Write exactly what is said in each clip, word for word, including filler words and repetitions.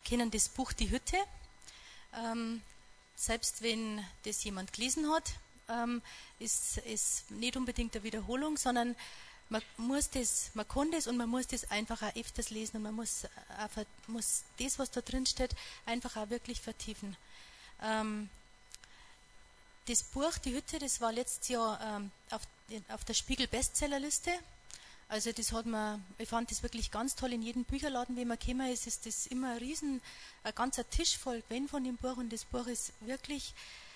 kennen das Buch Die Hütte. Ähm, selbst wenn das jemand gelesen hat, ähm, ist es nicht unbedingt eine Wiederholung, sondern man muss das, man kann das und man muss das einfach auch öfters lesen und man muss, auch, muss das, was da drin steht, einfach auch wirklich vertiefen. Ähm, das Buch Die Hütte, das war letztes Jahr ähm, auf, auf der Spiegel-Bestsellerliste. Also das hat man, ich fand das wirklich ganz toll. In jedem Bücherladen, wenn man gekommen ist, ist das immer ein riesen, ein ganzer Tisch voll gewesen von dem Buch. Und das Buch ist wirklich,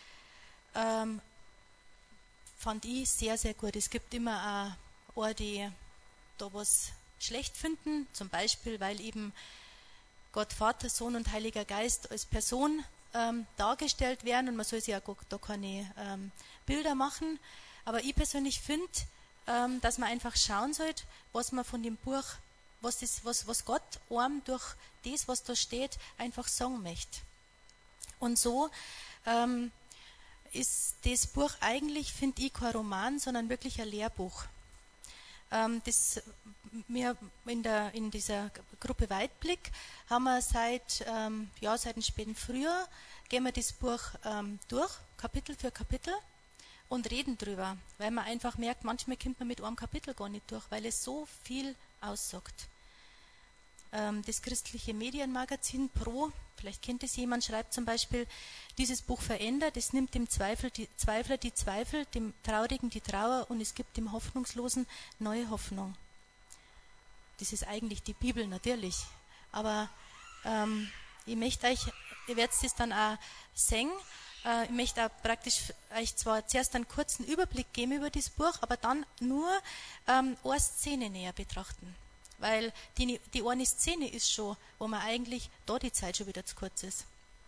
ähm, fand ich, sehr, sehr gut. Es gibt immer auch eine, die da was schlecht finden. Zum Beispiel, weil eben Gott, Vater, Sohn und Heiliger Geist als Person ähm, dargestellt werden. Und man soll sich ja da keine ähm, Bilder machen. Aber ich persönlich finde, dass man einfach schauen sollte, was man von dem Buch, was, das, was, was Gott einem durch das, was da steht, einfach sagen möchte. Und so ähm, ist das Buch eigentlich, finde ich, kein Roman, sondern wirklich ein Lehrbuch. Ähm, das, wir in, der, in dieser Gruppe Weitblick haben wir seit, ähm, ja, seit dem späten Frühjahr, gehen wir das Buch ähm, durch, Kapitel für Kapitel. Und reden drüber, weil man einfach merkt, manchmal kommt man mit einem Kapitel gar nicht durch, weil es so viel aussagt. Ähm, das christliche Medienmagazin Pro, vielleicht kennt es jemand, schreibt zum Beispiel, dieses Buch verändert, es nimmt dem Zweifel die, Zweifler die Zweifel, dem Traurigen die Trauer und es gibt dem Hoffnungslosen neue Hoffnung. Das ist eigentlich die Bibel natürlich, aber ähm, ich möchte euch, ihr werdet es dann auch sehen, ich möchte auch praktisch euch zwar zuerst einen kurzen Überblick geben über das Buch, aber dann nur ähm, eine Szene näher betrachten. Weil die, die eine Szene ist schon, wo man eigentlich da die Zeit schon wieder zu kurz ist.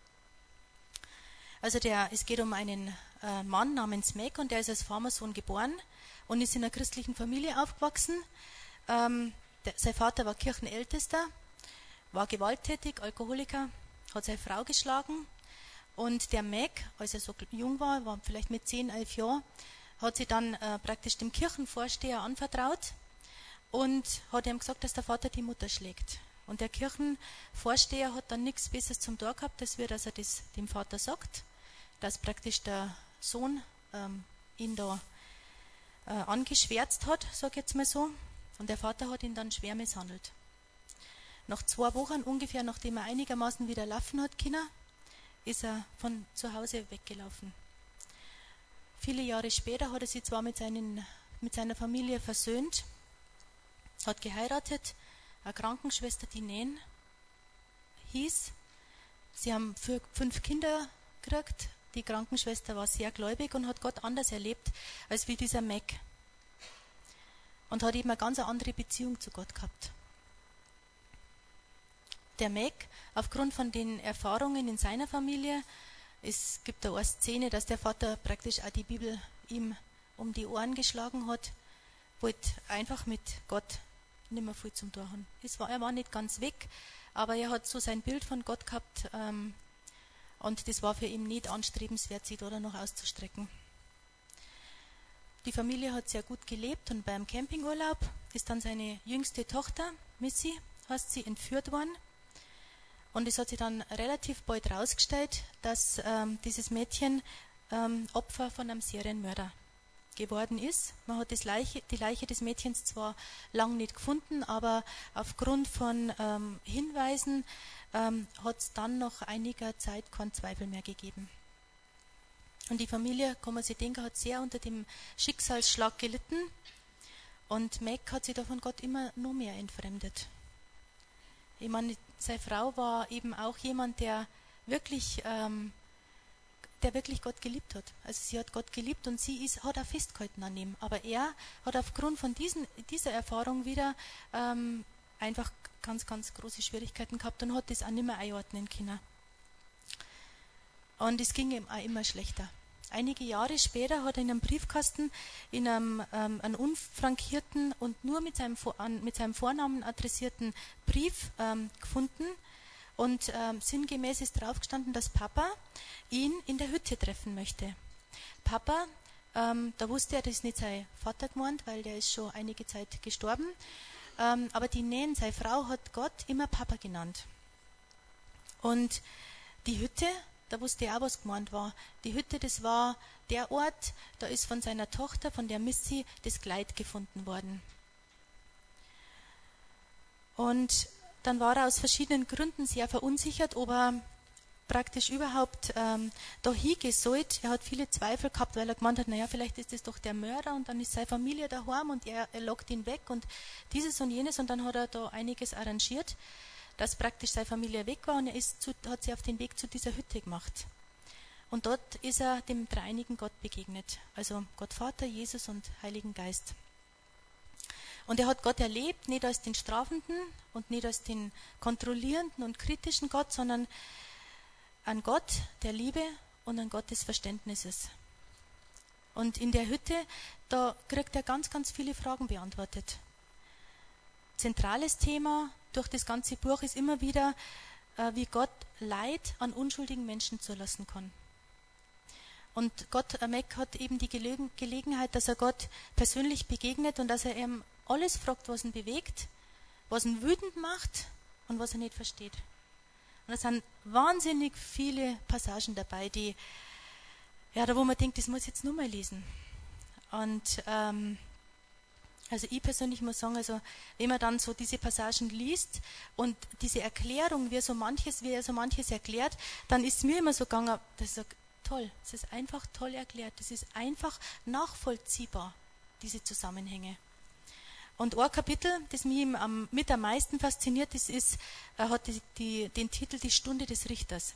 Also der, es geht um einen äh, Mann namens Mac und der ist als Farmersohn geboren und ist in einer christlichen Familie aufgewachsen. Ähm, der, sein Vater war Kirchenältester, war gewalttätig, Alkoholiker, hat seine Frau geschlagen. Und der Mac, als er so jung war, war vielleicht mit zehn, elf Jahren, hat sich dann äh, praktisch dem Kirchenvorsteher anvertraut und hat ihm gesagt, dass der Vater die Mutter schlägt. Und der Kirchenvorsteher hat dann nichts Besseres zum Tor gehabt, als wir, dass er das dem Vater sagt, dass praktisch der Sohn ähm, ihn da äh, angeschwärzt hat, sag ich jetzt mal so. Und der Vater hat ihn dann schwer misshandelt. Nach zwei Wochen ungefähr, nachdem er einigermaßen wieder laufen hat können, ist er von zu Hause weggelaufen. Viele Jahre später hat er sich zwar mit, seinen, mit seiner Familie versöhnt, hat geheiratet, eine Krankenschwester, die Nähen hieß. Sie haben für fünf Kinder gekriegt. Die Krankenschwester war sehr gläubig und hat Gott anders erlebt als wie dieser Mac. Und hat eben eine ganz andere Beziehung zu Gott gehabt. Der Mac, aufgrund von den Erfahrungen in seiner Familie, es gibt da eine Szene, dass der Vater praktisch auch die Bibel ihm um die Ohren geschlagen hat, wollte einfach mit Gott nicht mehr viel zum tun haben. Es war, er war nicht ganz weg, aber er hat so sein Bild von Gott gehabt ähm, und das war für ihn nicht anstrebenswert, sich da noch auszustrecken. Die Familie hat sehr gut gelebt und beim Campingurlaub ist dann seine jüngste Tochter, Missy, heißt sie, entführt worden. Und es hat sich dann relativ bald herausgestellt, dass ähm, dieses Mädchen ähm, Opfer von einem Serienmörder geworden ist. Man hat das Leiche, die Leiche des Mädchens zwar lang nicht gefunden, aber aufgrund von ähm, Hinweisen ähm, hat es dann nach einiger Zeit keinen Zweifel mehr gegeben. Und die Familie, kann man sich denken, hat sehr unter dem Schicksalsschlag gelitten und Mac hat sich da von Gott immer noch mehr entfremdet. Ich meine, seine Frau war eben auch jemand, der wirklich, ähm, der wirklich Gott geliebt hat. Also sie hat Gott geliebt und sie ist, hat auch festgehalten an ihm. Aber er hat aufgrund von diesen, dieser Erfahrung wieder ähm, einfach ganz, ganz große Schwierigkeiten gehabt und hat das auch nicht mehr einordnen können. Und es ging ihm auch immer schlechter. Einige Jahre später hat er in einem Briefkasten in einem, ähm, einen unfrankierten und nur mit seinem, mit seinem Vornamen adressierten Brief ähm, gefunden. Und ähm, sinngemäß ist drauf gestanden, dass Papa ihn in der Hütte treffen möchte. Papa, ähm, da wusste er, das ist nicht sein Vater gemeint, weil der ist schon einige Zeit gestorben. Ähm, aber die Nähen, seine Frau, hat Gott immer Papa genannt. Und die Hütte, da wusste er auch, was gemeint war. Die Hütte, das war der Ort, da ist von seiner Tochter, von der Missy, das Kleid gefunden worden. Und dann war er aus verschiedenen Gründen sehr verunsichert, ob er praktisch überhaupt ähm, da hingehen sollte. Er hat viele Zweifel gehabt, weil er gemeint hat, naja, vielleicht ist das doch der Mörder und dann ist seine Familie daheim und er, er lockt ihn weg und dieses und jenes. Und dann hat er da einiges arrangiert, dass praktisch seine Familie weg war und er ist zu, hat sich auf den Weg zu dieser Hütte gemacht. Und dort ist er dem dreieinigen Gott begegnet, also Gott Vater, Jesus und Heiligen Geist. Und er hat Gott erlebt, nicht als den strafenden und nicht als den kontrollierenden und kritischen Gott, sondern an Gott der Liebe und an Gott des Verständnisses. Und in der Hütte, da kriegt er ganz, ganz viele Fragen beantwortet. Zentrales Thema durch das ganze Buch ist immer wieder, äh, wie Gott Leid an unschuldigen Menschen zulassen kann. Und Gott, äh, Mac hat eben die Gelegen- Gelegenheit, dass er Gott persönlich begegnet und dass er ihm alles fragt, was ihn bewegt, was ihn wütend macht und was er nicht versteht. Und es sind wahnsinnig viele Passagen dabei, die, ja, da wo man denkt, das muss ich jetzt nur mal lesen. Und ähm, also ich persönlich muss sagen, also wenn man dann so diese Passagen liest und diese Erklärung, wie er so manches, wie er so manches erklärt, dann ist mir immer so gegangen, dass ich sage, toll, es ist einfach toll erklärt, es ist einfach nachvollziehbar, diese Zusammenhänge. Und ein Kapitel, das mich am, mit am meisten fasziniert, das ist, er hat die, die, den Titel Die Stunde des Richters.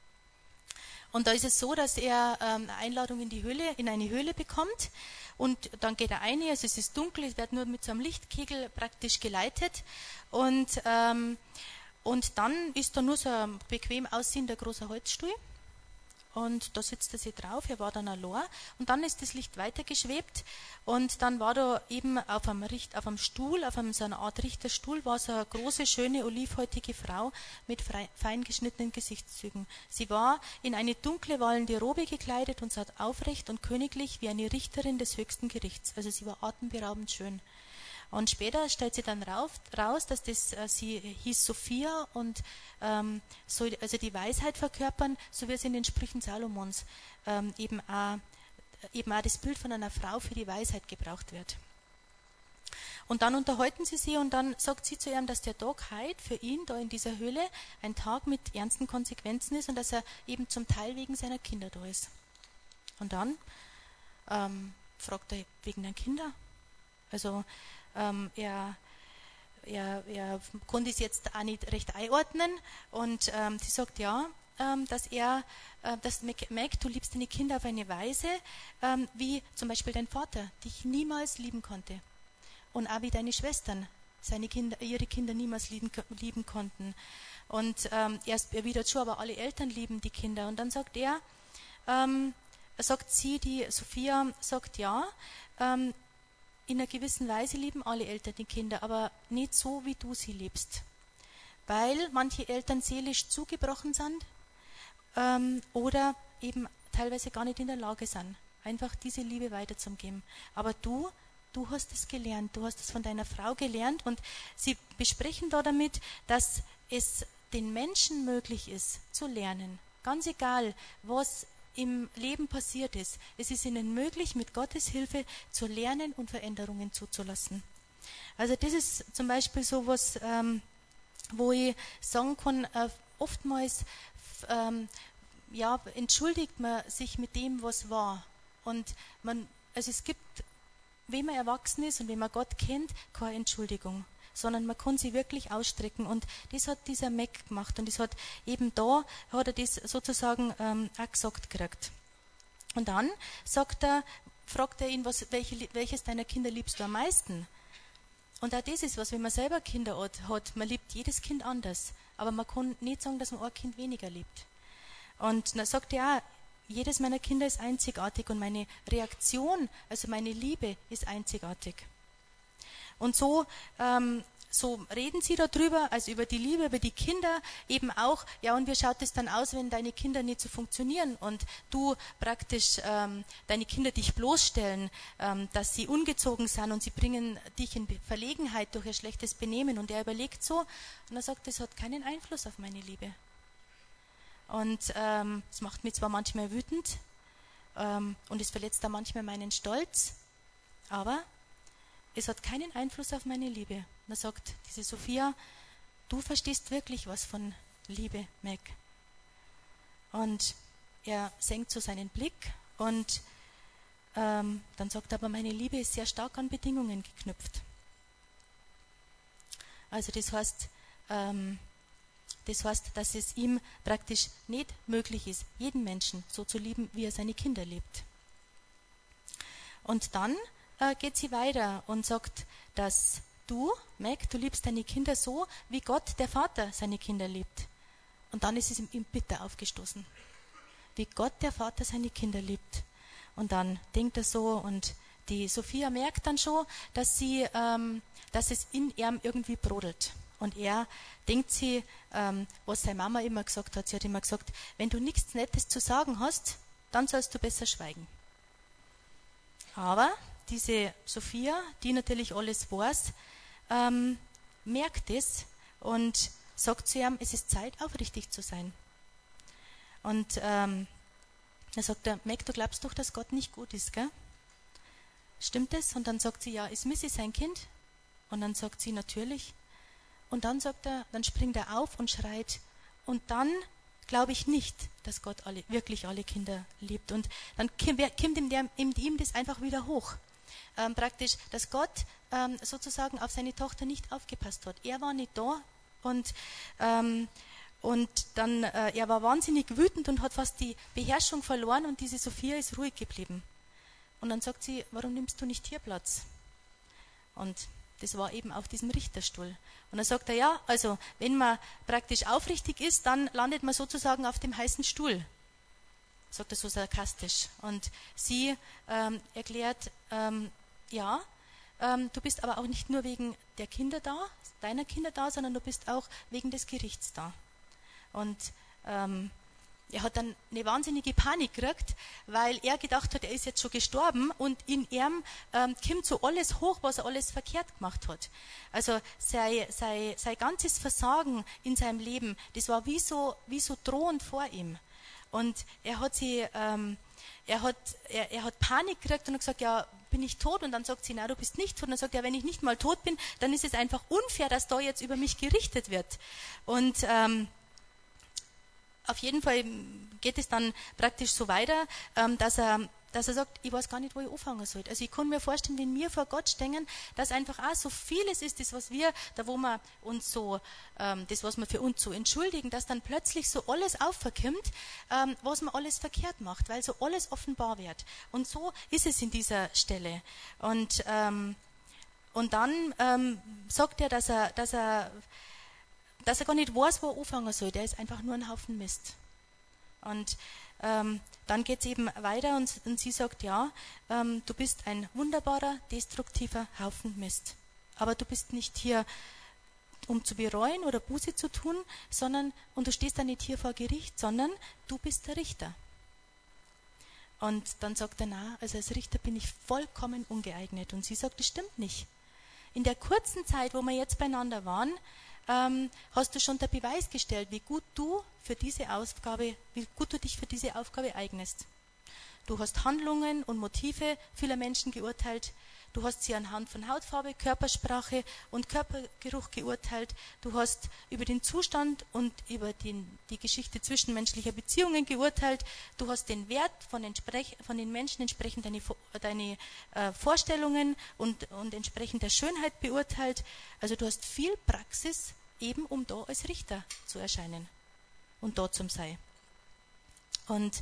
Und da ist es so, dass er ähm, eine Einladung in die Höhle, in eine Höhle bekommt und dann geht er rein, also es ist dunkel, es wird nur mit so einem Lichtkegel praktisch geleitet und, ähm, und dann ist da nur so ein bequem aussehender großer Holzstuhl. Und da sitzt er sich drauf, er war dann allein und dann ist das Licht weitergeschwebt und dann war da eben auf einem, Richt, auf einem Stuhl, auf einem, so einer Art Richterstuhl, war so eine große, schöne, olivhäutige Frau mit frei, fein geschnittenen Gesichtszügen. Sie war in eine dunkle, wallende Robe gekleidet und saß aufrecht und königlich wie eine Richterin des höchsten Gerichts. Also sie war atemberaubend schön. Und später stellt sie dann rauf, raus, dass das, äh, sie hieß Sophia und ähm, soll also die Weisheit verkörpern, so wie es in den Sprüchen Salomons ähm, eben, auch, eben auch das Bild von einer Frau für die Weisheit gebraucht wird. Und dann unterhalten sie sich und dann sagt sie zu ihm, dass der Tag heute für ihn da in dieser Höhle ein Tag mit ernsten Konsequenzen ist und dass er eben zum Teil wegen seiner Kinder da ist. Und dann ähm, fragt er wegen den Kindern. Also ähm, er, er, er konnte es jetzt auch nicht recht einordnen und ähm, sie sagt ja, ähm, dass er, äh, dass Mac, Mac, du liebst deine Kinder auf eine Weise, ähm, wie zum Beispiel dein Vater dich niemals lieben konnte und auch wie deine Schwestern seine Kinder, ihre Kinder niemals lieben, lieben konnten. Und ähm, er erwidert schon, aber alle Eltern lieben die Kinder. Und dann sagt er, ähm, sagt sie, die Sophia sagt ja, ähm, in einer gewissen Weise lieben alle Eltern die Kinder, aber nicht so, wie du sie liebst. Weil manche Eltern seelisch zugebrochen sind ähm, oder eben teilweise gar nicht in der Lage sind, einfach diese Liebe weiterzugeben. Aber du, du hast es gelernt, du hast es von deiner Frau gelernt und sie besprechen da damit, dass es den Menschen möglich ist, zu lernen. Ganz egal, was im Leben passiert ist. Es ist ihnen möglich, mit Gottes Hilfe zu lernen und Veränderungen zuzulassen. Also das ist zum Beispiel so was, ähm, wo ich sagen kann, äh, oftmals ähm, ja, entschuldigt man sich mit dem, was war. Und man, also es gibt, wenn man erwachsen ist und wenn man Gott kennt, keine Entschuldigung, sondern man kann sie wirklich ausstrecken. Und das hat dieser Mac gemacht. Und das hat eben da, hat er das sozusagen ähm, auch gesagt gekriegt. Und dann sagt er, fragt er ihn, was, welche, welches deiner Kinder liebst du am meisten? Und auch das ist was, wenn man selber Kinder hat, man liebt jedes Kind anders. Aber man kann nicht sagen, dass man ein Kind weniger liebt. Und dann sagt er auch, jedes meiner Kinder ist einzigartig und meine Reaktion, also meine Liebe ist einzigartig. Und so, ähm, so reden sie darüber, also über die Liebe, über die Kinder, eben auch, ja, und wie schaut es dann aus, wenn deine Kinder nicht so funktionieren und du praktisch ähm, deine Kinder dich bloßstellen, ähm, dass sie ungezogen sind und sie bringen dich in Verlegenheit durch ihr schlechtes Benehmen. Und er überlegt so und er sagt, das hat keinen Einfluss auf meine Liebe. Und ähm, es macht mich zwar manchmal wütend ähm, und es verletzt da manchmal meinen Stolz, aber es hat keinen Einfluss auf meine Liebe. Und er sagt, diese Sophia, du verstehst wirklich was von Liebe, Meg. Und er senkt so seinen Blick und ähm, dann sagt er, aber meine Liebe ist sehr stark an Bedingungen geknüpft. Also das heißt, ähm, das heißt, dass es ihm praktisch nicht möglich ist, jeden Menschen so zu lieben, wie er seine Kinder liebt. Und dann äh, geht sie weiter und sagt, dass du, Meg, du liebst deine Kinder so, wie Gott, der Vater, seine Kinder liebt. Und dann ist es ihm bitter aufgestoßen. Wie Gott, der Vater, seine Kinder liebt. Und dann denkt er so und die Sophia merkt dann schon, dass, sie, ähm, dass es in ihm irgendwie brodelt. Und er denkt sie, ähm, was seine Mama immer gesagt hat. Sie hat immer gesagt, wenn du nichts Nettes zu sagen hast, dann sollst du besser schweigen. Aber diese Sophia, die natürlich alles weiß, ähm, merkt es und sagt zu ihm, es ist Zeit, aufrichtig zu sein. Und ähm, er sagt, er, Meg, du glaubst doch, dass Gott nicht gut ist, gell? Stimmt es? Und dann sagt sie, ja, ist Missy sein Kind? Und dann sagt sie, natürlich. Und dann sagt er, dann springt er auf und schreit. Und dann glaube ich nicht, dass Gott alle, wirklich alle Kinder liebt. Und dann kommt ihm, der, ihm das einfach wieder hoch. Ähm, praktisch, dass Gott ähm, sozusagen auf seine Tochter nicht aufgepasst hat. Er war nicht da und, ähm, und dann, äh, er war wahnsinnig wütend und hat fast die Beherrschung verloren und diese Sophia ist ruhig geblieben. Und dann sagt sie, warum nimmst du nicht hier Platz? Und das war eben auf diesem Richterstuhl. Und dann sagt er, ja, also wenn man praktisch aufrichtig ist, dann landet man sozusagen auf dem heißen Stuhl. Sagt er so sarkastisch. Und sie ähm, erklärt, ähm, ja, ähm, du bist aber auch nicht nur wegen der Kinder da, deiner Kinder da, sondern du bist auch wegen des Gerichts da. Und ähm, er hat dann eine wahnsinnige Panik gekriegt, weil er gedacht hat, er ist jetzt schon gestorben und in ihm ähm, kommt so alles hoch, was er alles verkehrt gemacht hat. Also sein, sein, sein ganzes Versagen in seinem Leben, das war wie so, wie so drohend vor ihm. Und er hat sie, ähm, er hat, er, er hat Panik gekriegt und hat gesagt, ja, bin ich tot? Und dann sagt sie, na, du bist nicht tot. Und dann sagt er, wenn ich nicht mal tot bin, dann ist es einfach unfair, dass da jetzt über mich gerichtet wird. Und ähm, auf jeden Fall geht es dann praktisch so weiter, ähm, dass er, dass er sagt, ich weiß gar nicht, wo ich anfangen soll. Also ich kann mir vorstellen, wenn wir vor Gott stehen, dass einfach auch so vieles ist, das was wir, da wo wir uns so, ähm, das was wir für uns so entschuldigen, dass dann plötzlich so alles aufkommt, ähm, was man alles verkehrt macht, weil so alles offenbar wird. Und so ist es in dieser Stelle. Und ähm, und dann ähm, sagt er, dass er, dass er dass er gar nicht weiß, wo er anfangen soll. Der ist einfach nur ein Haufen Mist. Und ähm, dann geht es eben weiter und, und sie sagt, ja, ähm, du bist ein wunderbarer, destruktiver Haufen Mist. Aber du bist nicht hier, um zu bereuen oder Buße zu tun, sondern, und du stehst da nicht hier vor Gericht, sondern du bist der Richter. Und dann sagt er, na, also als Richter bin ich vollkommen ungeeignet. Und sie sagt, das stimmt nicht. In der kurzen Zeit, wo wir jetzt beieinander waren, Ähm, hast du schon der Beweis gestellt, wie gut du für diese Aufgabe, wie gut du dich für diese Aufgabe eignest. Du hast Handlungen und Motive vieler Menschen geurteilt. Du hast sie anhand von Hautfarbe, Körpersprache und Körpergeruch geurteilt. Du hast über den Zustand und über den, die Geschichte zwischenmenschlicher Beziehungen geurteilt. Du hast den Wert von, von den Menschen entsprechend deine, deine äh, Vorstellungen und, und entsprechend der Schönheit beurteilt. Also du hast viel Praxis, eben um da als Richter zu erscheinen und da zum Sei. Und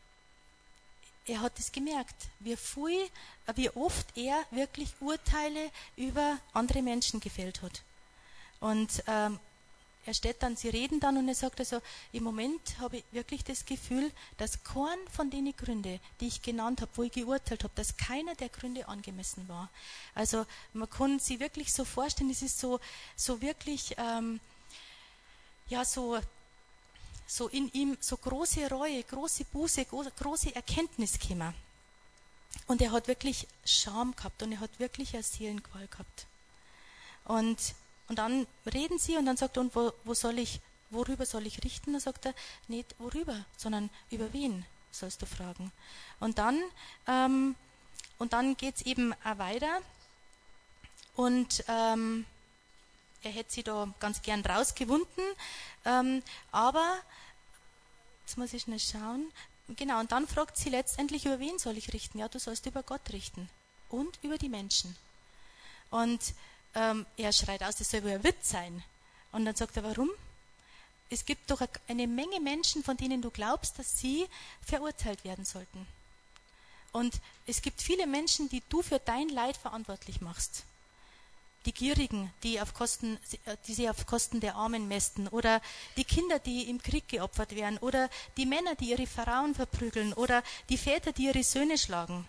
er hat es gemerkt, wie viel, wie oft er wirklich Urteile über andere Menschen gefällt hat. Und ähm, er steht dann, sie reden dann und er sagt also, im Moment habe ich wirklich das Gefühl, dass kein von den Gründen, die ich genannt habe, wo ich geurteilt habe, dass keiner der Gründe angemessen war. Also man kann sich wirklich so vorstellen, es ist so, so wirklich, ähm, ja so, so in ihm so große Reue, große Buße, große Erkenntnis gekommen. Und er hat wirklich Scham gehabt und er hat wirklich eine Seelenqual gehabt. Und, und dann reden sie und dann sagt er, und wo, wo soll ich worüber soll ich richten? Dann sagt er, nicht worüber, sondern über wen sollst du fragen. Und dann, ähm, und dann geht es eben auch weiter. Und ähm, er hätte sie da ganz gern rausgewunden. Ähm, aber, jetzt muss ich schnell schauen. Genau, und dann fragt sie letztendlich, über wen soll ich richten? Ja, du sollst über Gott richten und über die Menschen. Und ähm, er schreit aus, das soll wohl ein Witz sein. Und dann sagt er, warum? Es gibt doch eine Menge Menschen, von denen du glaubst, dass sie verurteilt werden sollten. Und es gibt viele Menschen, die du für dein Leid verantwortlich machst. Die Gierigen, die, auf Kosten, die sie auf Kosten der Armen mästen, oder die Kinder, die im Krieg geopfert werden, oder die Männer, die ihre Frauen verprügeln, oder die Väter, die ihre Söhne schlagen.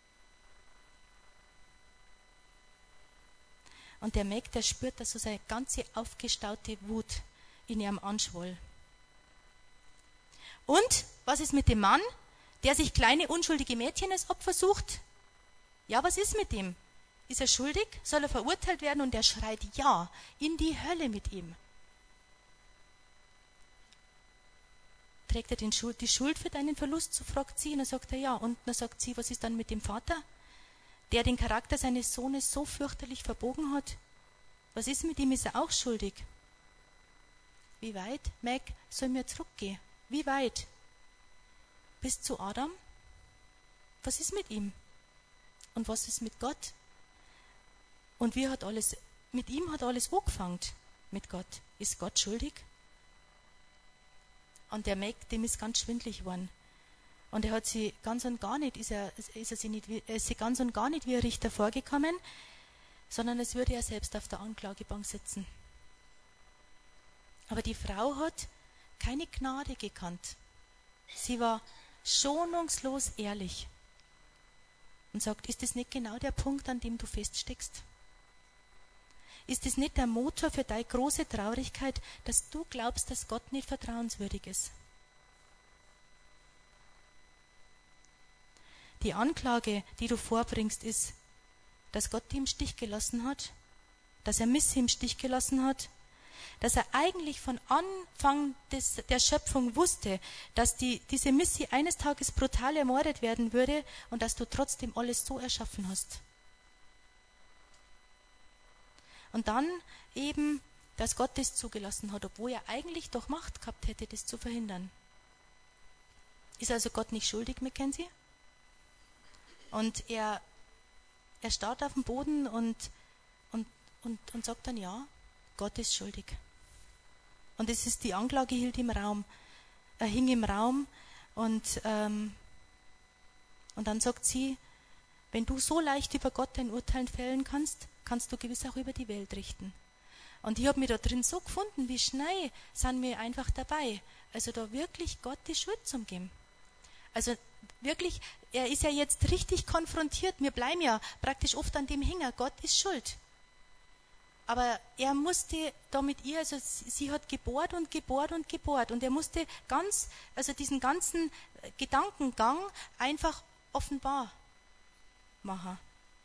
Und der Meg, der spürt, dass so seine ganze aufgestaute Wut in ihrem anschwoll. Und was ist mit dem Mann, der sich kleine unschuldige Mädchen als Opfer sucht? Ja, was ist mit ihm? Ist er schuldig? Soll er verurteilt werden? Und er schreit ja, in die Hölle mit ihm. Trägt er den Schuld, die Schuld für deinen Verlust? So fragt sie. Und dann sagt er ja. Und dann sagt sie, was ist dann mit dem Vater, der den Charakter seines Sohnes so fürchterlich verbogen hat? Was ist mit ihm? Ist er auch schuldig? Wie weit, Meg, sollen wir zurückgehen? Wie weit? Bis zu Adam? Was ist mit ihm? Und was ist mit Gott? Und wie hat alles, mit ihm hat alles angefangen, mit Gott. Ist Gott schuldig? Und der Meg, dem ist ganz schwindlig geworden. Und er hat sie ganz und gar nicht, ist er, ist er sie nicht, er ist sie ganz und gar nicht wie ein Richter vorgekommen, sondern als würde er selbst auf der Anklagebank sitzen. Aber die Frau hat keine Gnade gekannt. Sie war schonungslos ehrlich und sagt, ist das nicht genau der Punkt, an dem du feststeckst? Ist es nicht der Motor für deine große Traurigkeit, dass du glaubst, dass Gott nicht vertrauenswürdig ist? Die Anklage, die du vorbringst, ist, dass Gott die im Stich gelassen hat, dass er Missy im Stich gelassen hat, dass er eigentlich von Anfang des, der Schöpfung wusste, dass die, diese Missy eines Tages brutal ermordet werden würde und dass du trotzdem alles so erschaffen hast. Und dann eben, dass Gott das zugelassen hat, obwohl er eigentlich doch Macht gehabt hätte, das zu verhindern. Ist also Gott nicht schuldig, Mackenzie? Und er, er starrt auf dem Boden und, und, und, und sagt dann, ja, Gott ist schuldig. Und es ist, die Anklage hielt im Raum, er hing im Raum und, ähm, und dann sagt sie, wenn du so leicht über Gott dein Urteil fällen kannst, kannst du gewiss auch über die Welt richten. Und ich habe mich da drin so gefunden, wie schnell sind wir einfach dabei. Also da wirklich Gott die Schuld zu geben. Also wirklich, er ist ja jetzt richtig konfrontiert. Wir bleiben ja praktisch oft an dem Hänger. Gott ist schuld. Aber er musste da mit ihr, also sie, sie hat gebohrt und gebohrt und gebohrt. Und er musste ganz, also diesen ganzen Gedankengang einfach offenbar machen.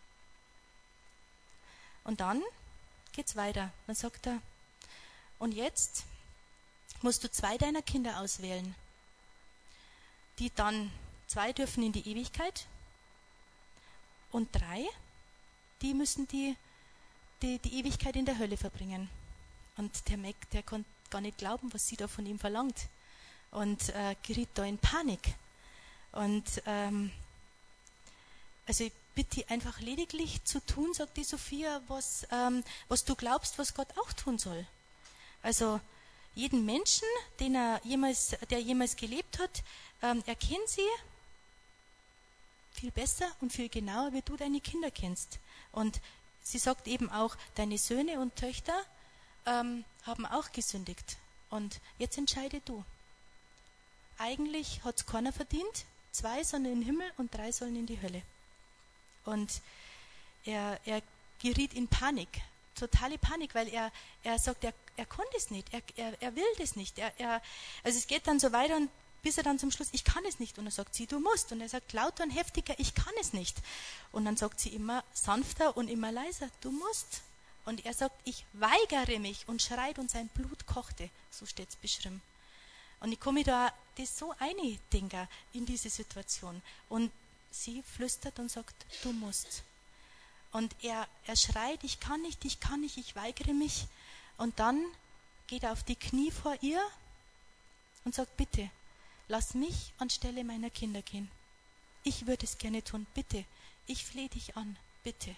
Und dann geht's weiter. Dann sagt er, und jetzt musst du zwei deiner Kinder auswählen, die dann, zwei dürfen in die Ewigkeit und drei, die müssen die, die, die Ewigkeit in der Hölle verbringen. Und der Meg, der konnte gar nicht glauben, was sie da von ihm verlangt und äh, geriet da in Panik. Und ähm, also ich bitte dich einfach lediglich zu tun, sagt die Sophia, was, ähm, was du glaubst, was Gott auch tun soll. Also jeden Menschen, den er jemals, der jemals gelebt hat, ähm, erkennt sie viel besser und viel genauer, wie du deine Kinder kennst. Und sie sagt eben auch, deine Söhne und Töchter ähm, haben auch gesündigt. Und jetzt entscheide du. Eigentlich hat es keiner verdient, zwei sollen in den Himmel und drei sollen in die Hölle. Und er, er geriet in Panik, totale Panik, weil er, er sagt, er, er konnte es nicht, er, er, er will das nicht. Er, er, also es geht dann so weiter, und bis er dann zum Schluss, ich kann es nicht. Und er sagt sie, du musst. Und er sagt lauter und heftiger, ich kann es nicht. Und dann sagt sie immer sanfter und immer leiser, du musst. Und er sagt, ich weigere mich und schreit und sein Blut kochte. So steht es beschrieben. Und ich komme da das so eindenken in diese Situation. Und sie flüstert und sagt, du musst. Und er, er schreit, ich kann nicht, ich kann nicht, ich weigere mich. Und dann geht er auf die Knie vor ihr und sagt, bitte, lass mich anstelle meiner Kinder gehen. Ich würde es gerne tun, bitte. Ich flehe dich an, bitte.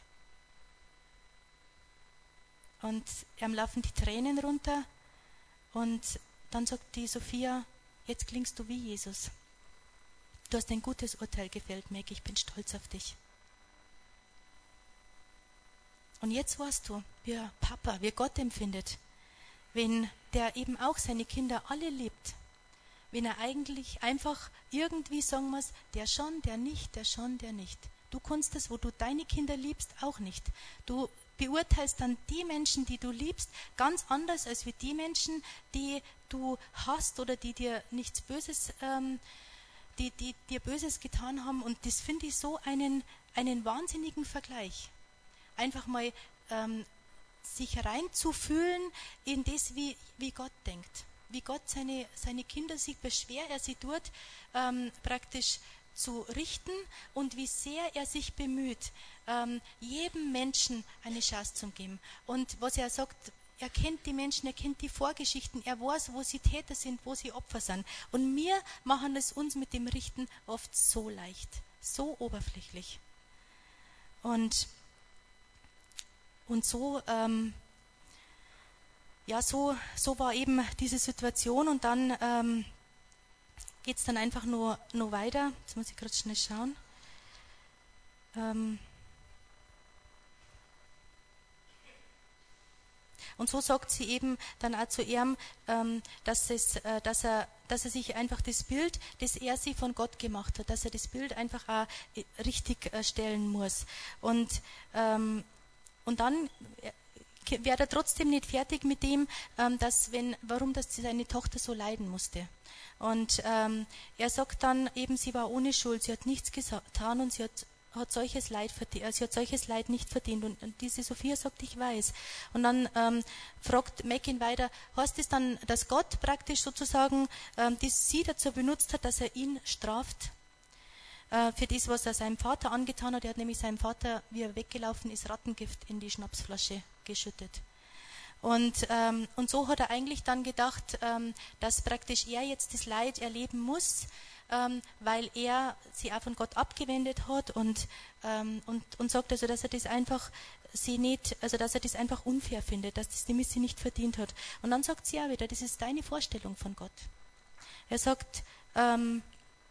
Und ihm laufen die Tränen runter und dann sagt die Sophia, jetzt klingst du wie Jesus. Du hast ein gutes Urteil gefällt, Meg, ich bin stolz auf dich. Und jetzt weißt du, wie ein Papa, wie Gott empfindet, wenn der eben auch seine Kinder alle liebt. Wenn er eigentlich einfach irgendwie sagen muss, der schon, der nicht, der schon, der nicht. Du kannst das, wo du deine Kinder liebst, auch nicht. Du beurteilst dann die Menschen, die du liebst, ganz anders als wie die Menschen, die du hast oder die dir nichts Böses, ähm, die, die dir Böses getan haben. Und das finde ich so einen, einen wahnsinnigen Vergleich. Einfach mal ähm, sich reinzufühlen in das, wie, wie Gott denkt. Wie Gott seine, seine Kinder sieht, wie schwer er sie tut, ähm, praktisch zu richten und wie sehr er sich bemüht, ähm, jedem Menschen eine Chance zu geben. Und was er sagt, er kennt die Menschen, er kennt die Vorgeschichten, er weiß, wo sie Täter sind, wo sie Opfer sind. Und wir machen es uns mit dem Richten oft so leicht, so oberflächlich. Und, und so... Ähm, Ja, so, so war eben diese Situation und dann ähm, geht es dann einfach nur, nur weiter. Jetzt muss ich gerade schnell schauen. Ähm und so sagt sie eben dann auch zu ihm, ähm, dass, es, äh, dass, er, dass er sich einfach das Bild, das er sich von Gott gemacht hat, dass er das Bild einfach auch richtig äh, stellen muss. Und, ähm, und dann... Äh, wäre er trotzdem nicht fertig mit dem, ähm, dass wenn, warum dass seine Tochter so leiden musste. Und ähm, er sagt dann eben, sie war ohne Schuld, sie hat nichts getan und sie hat, hat solches Leid verdient, sie hat solches Leid nicht verdient. Und, und diese Sophia sagt, ich weiß. Und dann ähm, fragt Meg ihn weiter, heißt es dann, dass Gott praktisch sozusagen ähm, die sie dazu benutzt hat, dass er ihn straft? Für das, was er seinem Vater angetan hat. Er hat nämlich seinem Vater, wie er weggelaufen ist, Rattengift in die Schnapsflasche geschüttet. Und, ähm, und so hat er eigentlich dann gedacht, ähm, dass praktisch er jetzt das Leid erleben muss, ähm, weil er sich auch von Gott abgewendet hat und, ähm, und, und sagt also, dass er das einfach sie nicht, also dass er das einfach unfair findet, dass das die Missy nicht verdient hat. Und dann sagt sie auch wieder, das ist deine Vorstellung von Gott. Er sagt, ähm,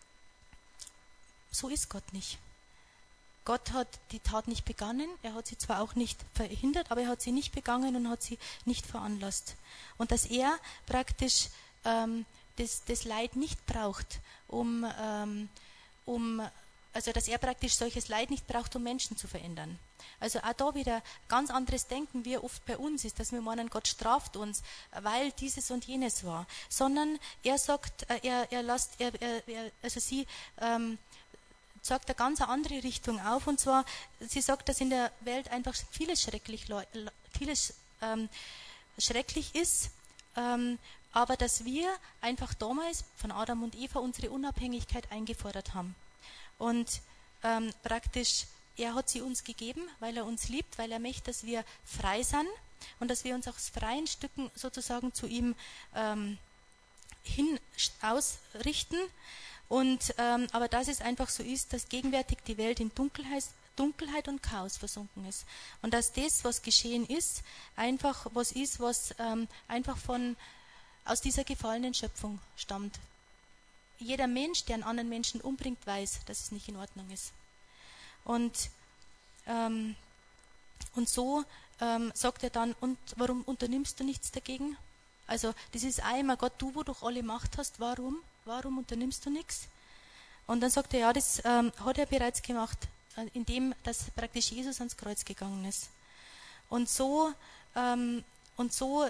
so ist Gott nicht. Gott hat die Tat nicht begangen, er hat sie zwar auch nicht verhindert, aber er hat sie nicht begangen und hat sie nicht veranlasst. Und dass er praktisch ähm, das, das Leid nicht braucht, um, ähm, um, also dass er praktisch solches Leid nicht braucht, um Menschen zu verändern. Also auch da wieder ganz anderes Denken, wie oft bei uns ist, dass wir meinen, Gott straft uns, weil dieses und jenes war. Sondern er sagt, er, er lässt, er, er, also sie, ähm, sagt eine ganz andere Richtung auf, und zwar, sie sagt, dass in der Welt einfach vieles schrecklich, vieles, ähm, schrecklich ist, ähm, aber dass wir einfach damals von Adam und Eva unsere Unabhängigkeit eingefordert haben. Und ähm, praktisch, er hat sie uns gegeben, weil er uns liebt, weil er möchte, dass wir frei sind und dass wir uns aus freien Stücken sozusagen zu ihm ähm, hin ausrichten. Und, ähm, aber dass es einfach so ist, dass gegenwärtig die Welt in Dunkelheit, Dunkelheit und Chaos versunken ist. Und dass das, was geschehen ist, einfach was ist, was ähm, einfach von, aus dieser gefallenen Schöpfung stammt. Jeder Mensch, der einen anderen Menschen umbringt, weiß, dass es nicht in Ordnung ist. Und, ähm, und so ähm, sagt er dann, und warum unternimmst du nichts dagegen? Also das ist einmal, Gott, du, wo du alle Macht hast, warum? Warum unternimmst du nichts? Und dann sagt er, ja, das ähm, hat er bereits gemacht, indem dass praktisch Jesus ans Kreuz gegangen ist. Und so, ähm, und so,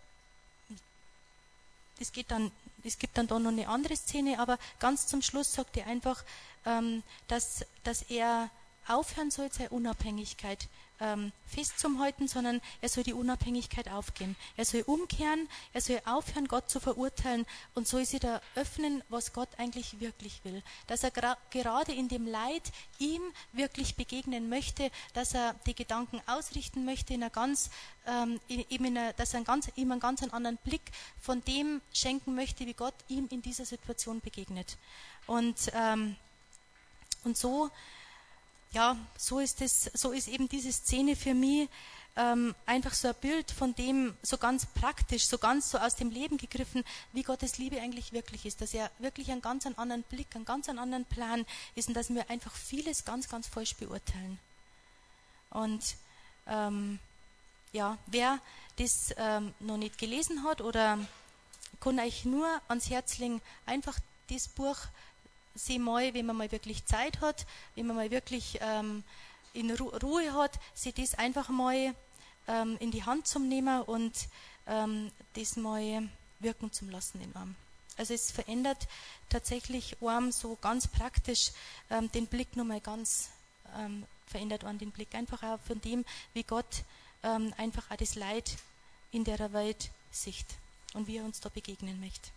es geht dann, es gibt dann da noch eine andere Szene, aber ganz zum Schluss sagt er einfach, ähm, dass, dass er aufhören soll, seine Unabhängigkeit ähm, festzuhalten, sondern er soll die Unabhängigkeit aufgeben. Er soll umkehren, er soll aufhören, Gott zu verurteilen und soll sich da öffnen, was Gott eigentlich wirklich will. Dass er gra- gerade in dem Leid ihm wirklich begegnen möchte, dass er die Gedanken ausrichten möchte, in einer ganz, ähm, in, eben in einer, dass er einen ganz, ihm einen ganz anderen Blick von dem schenken möchte, wie Gott ihm in dieser Situation begegnet. Und, ähm, und so Ja, so ist es, so ist eben diese Szene für mich ähm, einfach so ein Bild von dem, so ganz praktisch, so ganz so aus dem Leben gegriffen, wie Gottes Liebe eigentlich wirklich ist, dass er wirklich einen ganz anderen Blick, einen ganz anderen Plan ist und dass wir einfach vieles ganz, ganz falsch beurteilen. Und ähm, ja, wer das ähm, noch nicht gelesen hat oder kann euch nur ans Herz legen, einfach das Buch sie mal, wenn man mal wirklich Zeit hat, wenn man mal wirklich ähm, in Ru- Ruhe hat, sie das einfach mal ähm, in die Hand zum nehmen und ähm, das mal wirken zum lassen in einem. Also es verändert tatsächlich einem so ganz praktisch ähm, den Blick nochmal ganz, ähm, verändert einem den Blick einfach auch von dem, wie Gott ähm, einfach auch das Leid in der Welt sieht und wie er uns da begegnen möchte.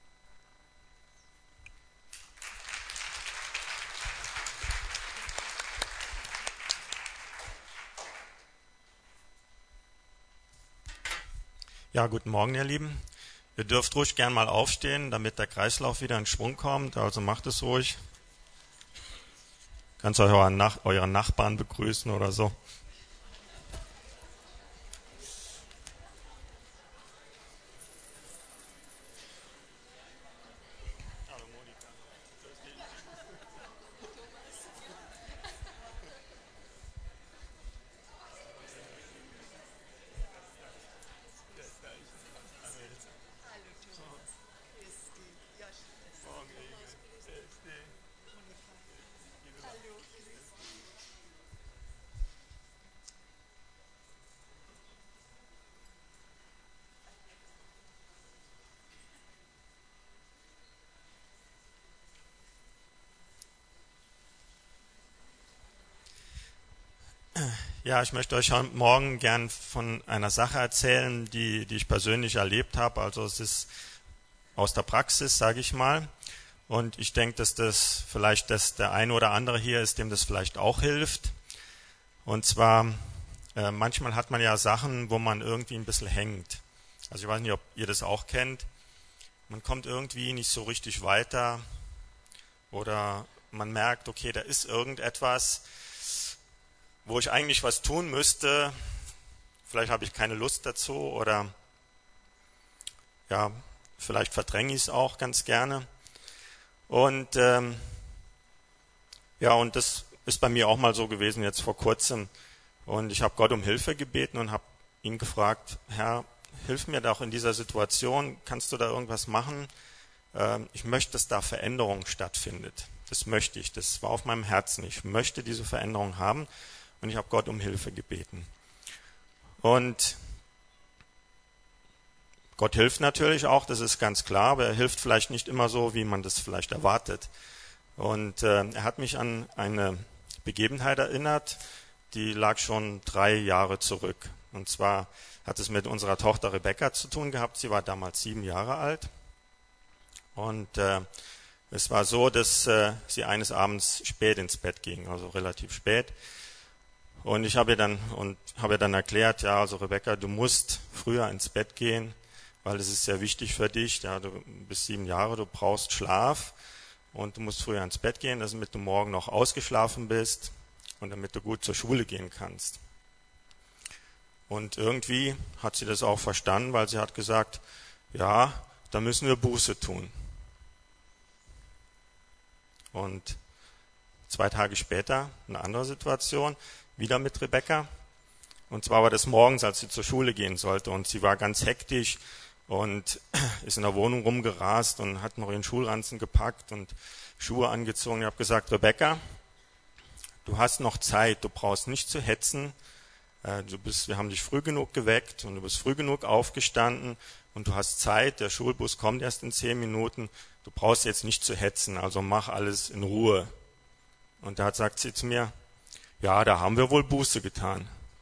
Ja, guten Morgen, ihr Lieben. Ihr dürft ruhig gern mal aufstehen, damit der Kreislauf wieder in Schwung kommt. Also macht es ruhig. Kannst euren, Nach- euren Nachbarn begrüßen oder so. Ja, ich möchte euch heute Morgen gern von einer Sache erzählen, die, die ich persönlich erlebt habe. Also es ist aus der Praxis, sage ich mal. Und ich denke, dass das vielleicht dass der eine oder andere hier ist, dem das vielleicht auch hilft. Und zwar, äh, manchmal hat man ja Sachen, wo man irgendwie ein bisschen hängt. Also ich weiß nicht, ob ihr das auch kennt. Man kommt irgendwie nicht so richtig weiter oder man merkt, okay, da ist irgendetwas, wo ich eigentlich was tun müsste. Vielleicht habe ich keine Lust dazu oder ja, vielleicht verdränge ich es auch ganz gerne. Und ähm, ja, und das ist bei mir auch mal so gewesen jetzt vor kurzem. Und ich habe Gott um Hilfe gebeten und habe ihn gefragt, Herr, hilf mir doch in dieser Situation, kannst du da irgendwas machen? Ähm, ich möchte, dass da Veränderung stattfindet. Das möchte ich, das war auf meinem Herzen. Ich möchte diese Veränderung haben und ich habe Gott um Hilfe gebeten. Und Gott hilft natürlich auch, das ist ganz klar, aber er hilft vielleicht nicht immer so, wie man das vielleicht erwartet. Und äh, er hat mich an eine Begebenheit erinnert, die lag schon drei Jahre zurück. Und zwar hat es mit unserer Tochter Rebecca zu tun gehabt. Sie war damals sieben Jahre alt. Und äh, es war so, dass äh, sie eines Abends spät ins Bett ging, also relativ spät. Und ich habe ihr dann und habe ihr dann erklärt, ja, also Rebecca, du musst früher ins Bett gehen, weil es ist sehr wichtig für dich. Ja, du bist sieben Jahre, du brauchst Schlaf und du musst früher ins Bett gehen, damit du morgen noch ausgeschlafen bist und damit du gut zur Schule gehen kannst. Und irgendwie hat sie das auch verstanden, weil sie hat gesagt, ja, da müssen wir Buße tun. Und zwei Tage später eine andere Situation, wieder mit Rebecca. Und zwar war das morgens, als sie zur Schule gehen sollte. Und sie war ganz hektisch und ist in der Wohnung rumgerast und hat noch ihren Schulranzen gepackt und Schuhe angezogen. Ich habe gesagt, Rebecca, du hast noch Zeit, du brauchst nicht zu hetzen. Du bist, wir haben dich früh genug geweckt und du bist früh genug aufgestanden und du hast Zeit, der Schulbus kommt erst in zehn Minuten. Du brauchst jetzt nicht zu hetzen, also mach alles in Ruhe. Und da sagt sie zu mir, ja, da haben wir wohl Buße getan.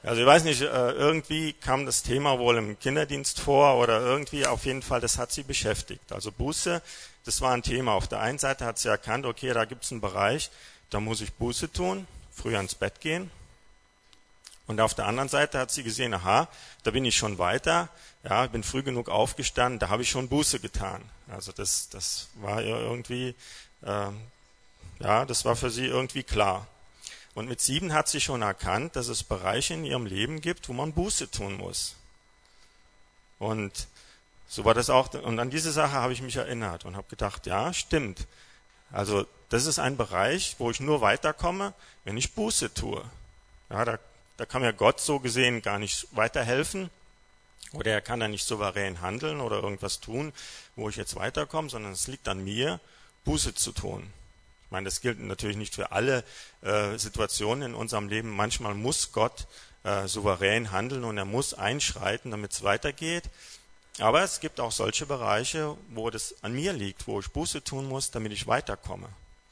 Also ich weiß nicht, irgendwie kam das Thema wohl im Kinderdienst vor oder irgendwie, auf jeden Fall, das hat sie beschäftigt. Also Buße, das war ein Thema. Auf der einen Seite hat sie erkannt, okay, da gibt es einen Bereich, da muss ich Buße tun, früher ins Bett gehen. Und auf der anderen Seite hat sie gesehen, aha, da bin ich schon weiter, ja, bin früh genug aufgestanden, da habe ich schon Buße getan. Also das, das war ihr irgendwie, äh, ja, das war für sie irgendwie klar. Und mit sieben hat sie schon erkannt, dass es Bereiche in ihrem Leben gibt, wo man Buße tun muss. Und so war das auch. Und an diese Sache habe ich mich erinnert und habe gedacht, ja, stimmt. Also das ist ein Bereich, wo ich nur weiterkomme, wenn ich Buße tue. Ja, da, da kann mir Gott so gesehen gar nicht weiterhelfen. Oder er kann da nicht souverän handeln oder irgendwas tun, wo ich jetzt weiterkomme, sondern es liegt an mir, Buße zu tun. Ich meine, das gilt natürlich nicht für alle äh, Situationen in unserem Leben. Manchmal muss Gott äh, souverän handeln und er muss einschreiten, damit es weitergeht. Aber es gibt auch solche Bereiche, wo das an mir liegt, wo ich Buße tun muss, damit ich weiterkomme.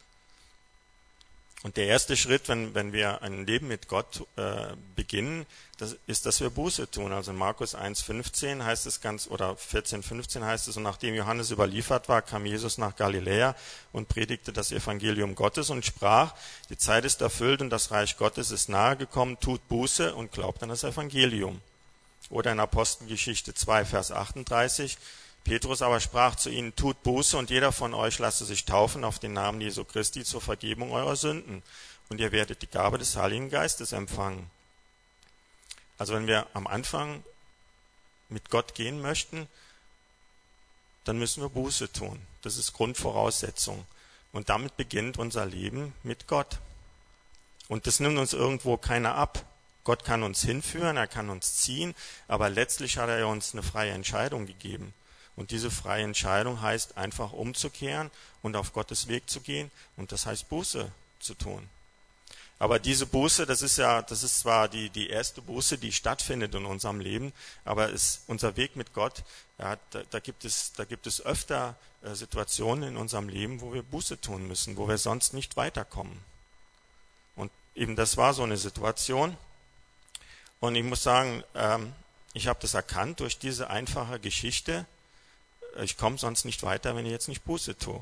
Und der erste Schritt, wenn, wenn wir ein Leben mit Gott äh, beginnen, das ist, dass wir Buße tun. Also in Markus eins fünfzehn heißt es ganz, oder vierzehn fünfzehn heißt es, und nachdem Johannes überliefert war, kam Jesus nach Galiläa und predigte das Evangelium Gottes und sprach, die Zeit ist erfüllt und das Reich Gottes ist nahe gekommen, tut Buße und glaubt an das Evangelium. Oder in Apostelgeschichte zwei, Vers achtunddreißig, Petrus aber sprach zu ihnen, tut Buße und jeder von euch lasse sich taufen auf den Namen Jesu Christi zur Vergebung eurer Sünden. Und ihr werdet die Gabe des Heiligen Geistes empfangen. Also wenn wir am Anfang mit Gott gehen möchten, dann müssen wir Buße tun. Das ist Grundvoraussetzung. Und damit beginnt unser Leben mit Gott. Und das nimmt uns irgendwo keiner ab. Gott kann uns hinführen, er kann uns ziehen, aber letztlich hat er uns eine freie Entscheidung gegeben. Und diese freie Entscheidung heißt einfach umzukehren und auf Gottes Weg zu gehen. Und das heißt Buße zu tun. Aber diese Buße, das ist ja, das ist zwar die, die erste Buße, die stattfindet in unserem Leben, aber ist unser Weg mit Gott, ja, da, da gibt es, da gibt es öfter äh, Situationen in unserem Leben, wo wir Buße tun müssen, wo wir sonst nicht weiterkommen. Und eben das war so eine Situation. Und ich muss sagen, ähm, ich habe das erkannt durch diese einfache Geschichte. Ich komme sonst nicht weiter, wenn ich jetzt nicht Buße tue.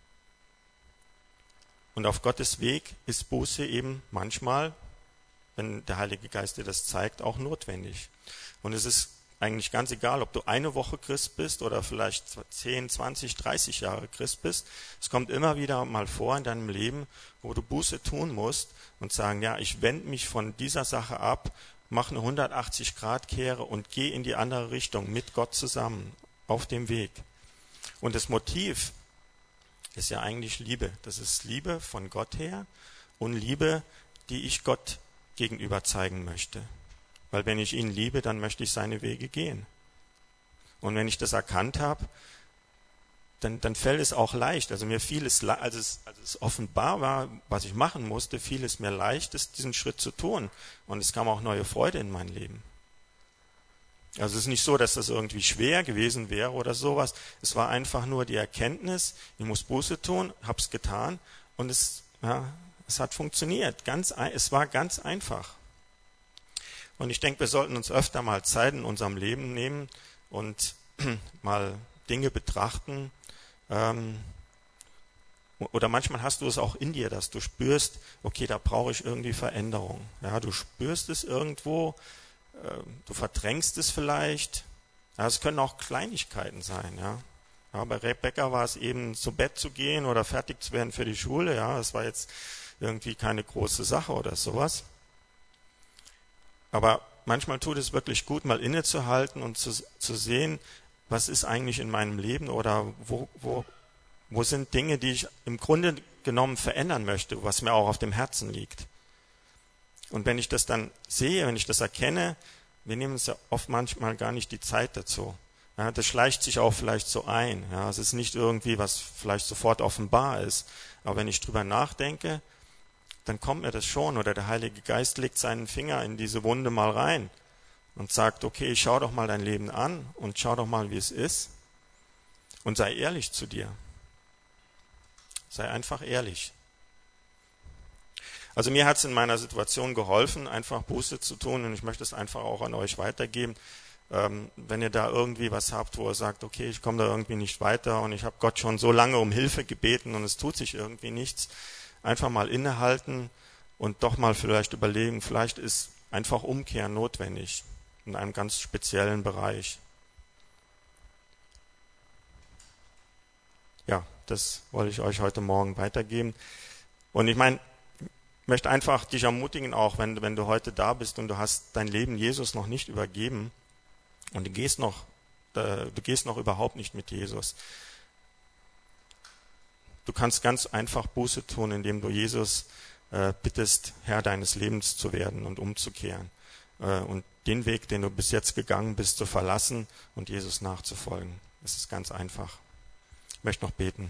Und auf Gottes Weg ist Buße eben manchmal, wenn der Heilige Geist dir das zeigt, auch notwendig. Und es ist eigentlich ganz egal, ob du eine Woche Christ bist oder vielleicht zehn, zwanzig, dreißig Jahre Christ bist. Es kommt immer wieder mal vor in deinem Leben, wo du Buße tun musst und sagen, ja, ich wende mich von dieser Sache ab, mache eine hundertachtzig Grad Kehre und gehe in die andere Richtung mit Gott zusammen auf dem Weg. Und das Motiv ist ja eigentlich Liebe. Das ist Liebe von Gott her und Liebe, die ich Gott gegenüber zeigen möchte. Weil wenn ich ihn liebe, dann möchte ich seine Wege gehen. Und wenn ich das erkannt habe, dann, dann fällt es auch leicht. Also mir fiel es, als es, als es offenbar war, was ich machen musste, fiel es mir leicht, diesen Schritt zu tun. Und es kam auch neue Freude in mein Leben. Also es ist nicht so, dass das irgendwie schwer gewesen wäre oder sowas. Es war einfach nur die Erkenntnis, ich muss Buße tun, hab's getan und es, ja, es hat funktioniert. Ganz, es war ganz einfach. Und ich denke, wir sollten uns öfter mal Zeit in unserem Leben nehmen und mal Dinge betrachten. Ähm, oder manchmal hast du es auch in dir, dass du spürst, okay, da brauche ich irgendwie Veränderung. Ja, du spürst es irgendwo. Du verdrängst es vielleicht. Ja, es können auch Kleinigkeiten sein. Ja. Ja, bei Rebecca war es eben zu Bett zu gehen oder fertig zu werden für die Schule. Ja, das war jetzt irgendwie keine große Sache oder sowas. Aber manchmal tut es wirklich gut, mal innezuhalten und zu, zu sehen, was ist eigentlich in meinem Leben oder wo, wo, wo sind Dinge, die ich im Grunde genommen verändern möchte, was mir auch auf dem Herzen liegt. Und wenn ich das dann sehe, wenn ich das erkenne, wir nehmen uns ja oft manchmal gar nicht die Zeit dazu. Ja, das schleicht sich auch vielleicht so ein. Ja, es ist nicht irgendwie, was vielleicht sofort offenbar ist. Aber wenn ich drüber nachdenke, dann kommt mir das schon. Oder der Heilige Geist legt seinen Finger in diese Wunde mal rein und sagt, okay, schau doch mal dein Leben an und schau doch mal, wie es ist. Und sei ehrlich zu dir. Sei einfach ehrlich. Also mir hat es in meiner Situation geholfen, einfach Buße zu tun, und ich möchte es einfach auch an euch weitergeben. Ähm, wenn ihr da irgendwie was habt, wo ihr sagt, okay, ich komme da irgendwie nicht weiter und ich habe Gott schon so lange um Hilfe gebeten und es tut sich irgendwie nichts, einfach mal innehalten und doch mal vielleicht überlegen, vielleicht ist einfach Umkehr notwendig in einem ganz speziellen Bereich. Ja, das wollte ich euch heute Morgen weitergeben. Und ich meine, ich möchte einfach dich ermutigen, auch wenn, wenn du heute da bist und du hast dein Leben Jesus noch nicht übergeben und du gehst noch, äh, du gehst noch überhaupt nicht mit Jesus. Du kannst ganz einfach Buße tun, indem du Jesus äh, bittest, Herr deines Lebens zu werden und umzukehren äh, und den Weg, den du bis jetzt gegangen bist, zu verlassen und Jesus nachzufolgen. Das ist ganz einfach. Ich möchte noch beten.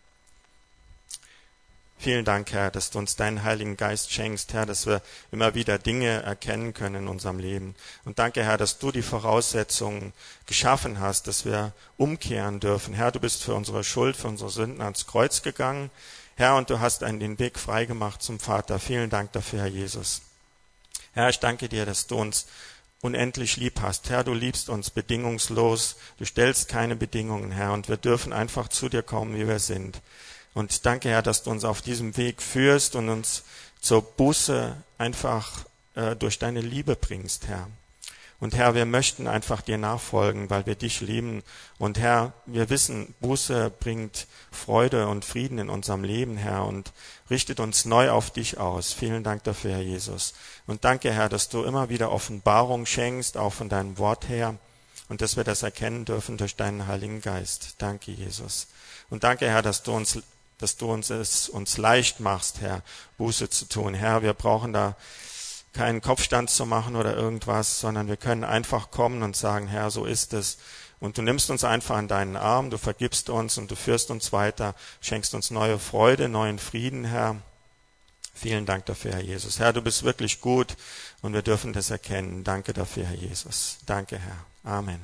Vielen Dank, Herr, dass du uns deinen Heiligen Geist schenkst, Herr, dass wir immer wieder Dinge erkennen können in unserem Leben. Und danke, Herr, dass du die Voraussetzungen geschaffen hast, dass wir umkehren dürfen. Herr, du bist für unsere Schuld, für unsere Sünden ans Kreuz gegangen. Herr, und du hast einen den Weg freigemacht zum Vater. Vielen Dank dafür, Herr Jesus. Herr, ich danke dir, dass du uns unendlich lieb hast. Herr, du liebst uns bedingungslos. Du stellst keine Bedingungen, Herr, und wir dürfen einfach zu dir kommen, wie wir sind. Und danke, Herr, dass du uns auf diesem Weg führst und uns zur Buße einfach äh, durch deine Liebe bringst, Herr. Und Herr, wir möchten einfach dir nachfolgen, weil wir dich lieben. Und Herr, wir wissen, Buße bringt Freude und Frieden in unserem Leben, Herr, und richtet uns neu auf dich aus. Vielen Dank dafür, Herr Jesus. Und danke, Herr, dass du immer wieder Offenbarung schenkst, auch von deinem Wort her, und dass wir das erkennen dürfen durch deinen Heiligen Geist. Danke, Jesus. Und danke, Herr, dass du uns dass du uns es uns leicht machst, Herr, Buße zu tun. Herr, wir brauchen da keinen Kopfstand zu machen oder irgendwas, sondern wir können einfach kommen und sagen, Herr, so ist es. Und du nimmst uns einfach an deinen Arm, du vergibst uns und du führst uns weiter, schenkst uns neue Freude, neuen Frieden, Herr. Vielen Dank dafür, Herr Jesus. Herr, du bist wirklich gut und wir dürfen das erkennen. Danke dafür, Herr Jesus. Danke, Herr. Amen.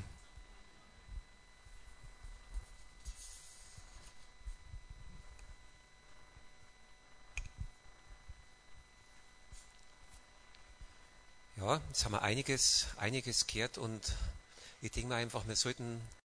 Ja, jetzt haben wir einiges, einiges gehört und ich denke mir einfach, wir sollten